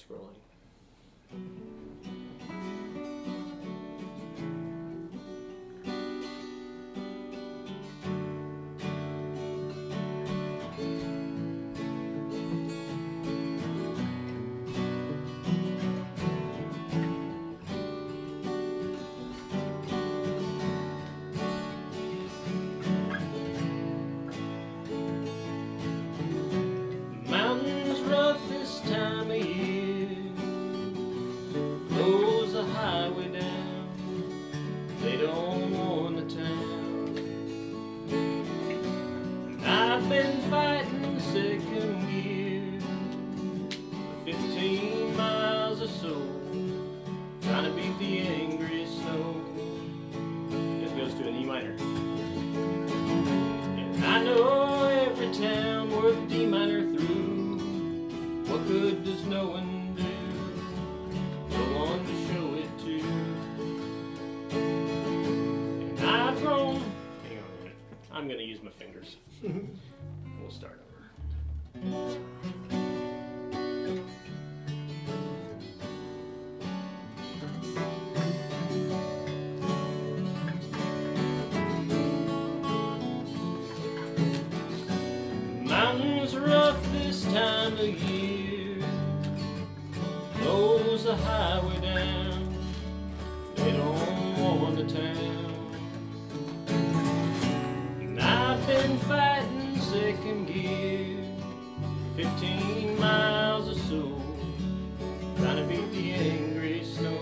scrolling. Mountains rough this time of year, close the highway down, they don't want the town. I've been fighting second gear for 15 miles or so, trying to beat the angry snow. It goes to an E minor. And I know every town worth D minor through. What good does no one do? No one to show it to. And I've grown. Hang on a minute. I'm going to use my fingers. We'll start over. Mountains rough this time of year, close the highway down, they don't want the town. And I've been fighting second gear, 15 miles or so, trying to beat the angry snow.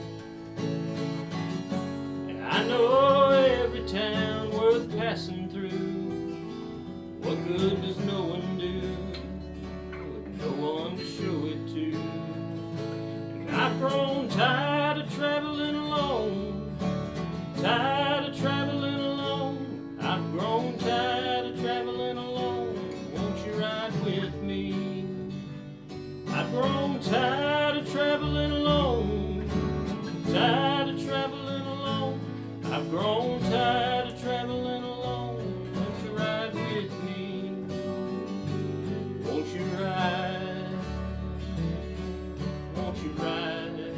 And I know every town worth passing through. What good does no one do, with no one to show it to? And I've grown tired of traveling alone, tired of traveling alone. I've grown tired of traveling alone, won't you ride with me? I've grown tired of traveling alone, tired of traveling alone. I've grown tired of traveling alone, won't you ride with me? Won't you ride? Won't you ride?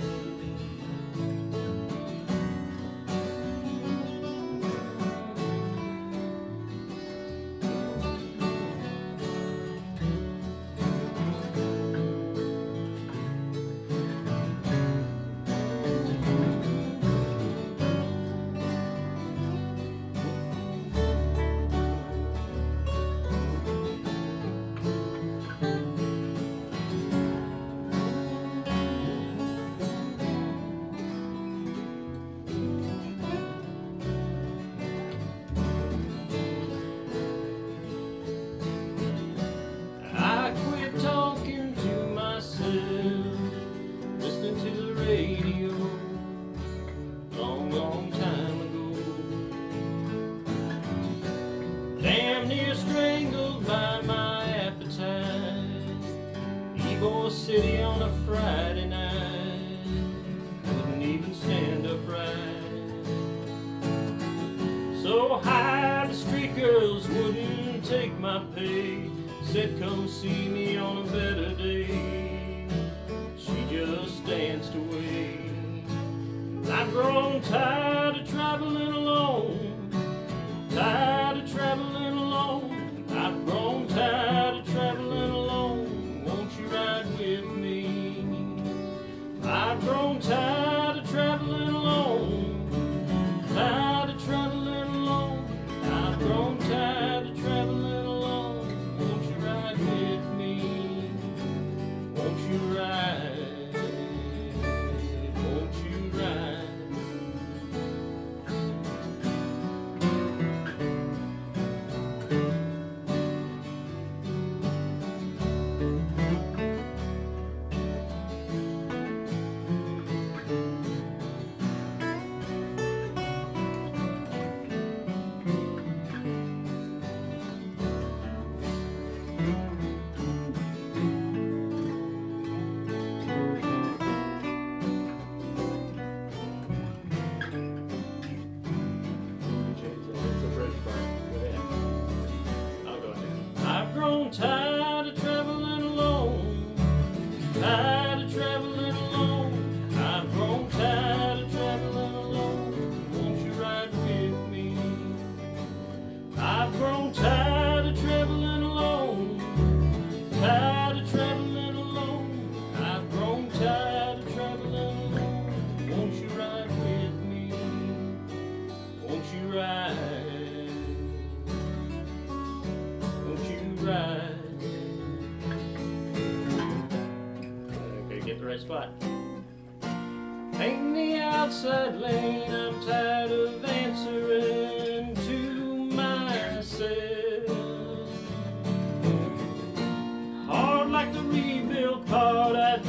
I quit talking to myself, listening to the radio, long, long time ago. Damn near strangled by my appetite, Ybor City on a Friday night, couldn't even stand upright. So high the street girls wouldn't take my pay, said come see me on a better day. She just danced away. I've grown tired of traveling alone, tired of traveling alone. I've grown tired of traveling alone, won't you ride with me? I've grown tired of traveling alone, tired of traveling alone. I've grown tired of traveling alone, won't you ride with me? Won't you ride? Won't you ride? traveling alone. I've grown tired of traveling alone. Won't you ride with me? I've grown tired of traveling alone. Tired of traveling alone. I've grown tired of traveling alone. Won't you ride with me? Won't you ride? Won't you ride? Get the right spot. Ain't the outside lane, I'm tired of answering to myself. Hard like the rebuilt part, I